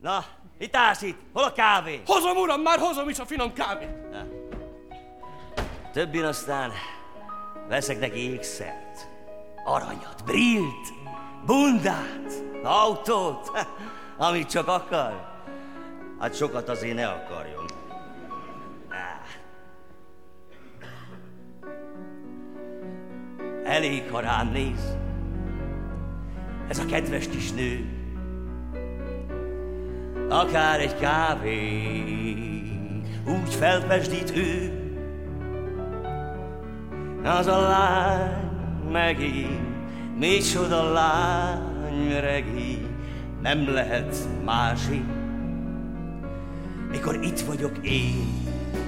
Na, mit állsz itt? Hol a kávé? Hozom, uram, már hozom is a finom kávét. Többin aztán veszek neki ékszert, aranyat, brillt, bundát, autót, amit csak akar. Hát sokat azért ne akarjon. Elég, ha rám néz. Ez a kedves kis nő. Akár egy kávé, úgy felpesdít ő. Az a lány megint, micsoda lány regény, nem lehet másik, mikor itt vagyok én.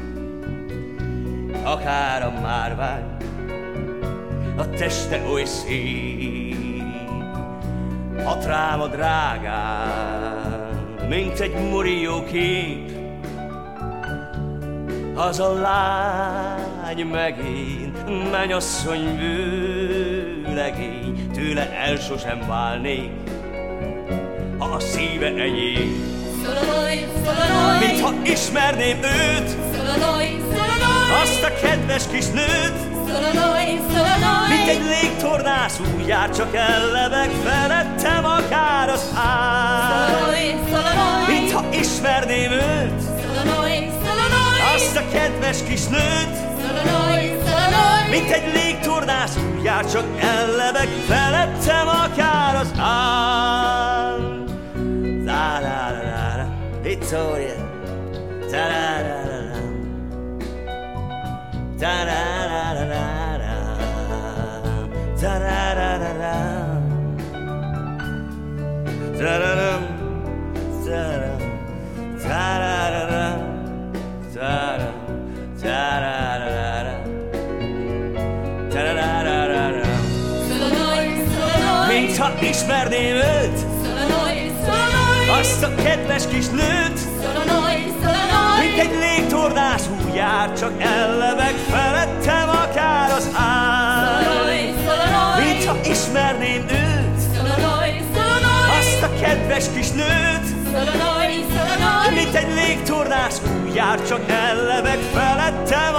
Akár a márvány, a teste oly szép, hat rám a drágán, mint egy murió kép. Az a lány megint, mennyasszony vőlegény, tőle el sosem válnék, ha a szíve enyém. Mintha ismerném őt, azt a kedves kis nőt, mint egy légtornász úgy jár, csak ellebeg felettem akár az ár. Mintha ismerném őt, azt a kedves kis nőt, mint egy légtornász úgy jár, csak ellebeg felettem akár az ár. Za-la-la-la-la, Victoria, za-la-la-la-la, za-la-la-la-la, za-la-la-la-la, za-la-la-la, za-la-la, za-la-la-la, za-la, za-la-la-la, za-la-la-la-la. Mintha ismerném őt, azt a kedves kis nőt, mint egy légtornász úgy jár, csak ellebeg felettem akár az ár. Mintha ismerném őt, azt a kedves kis nőt, mint egy légtornász úgy jár, csak ellebeg felettem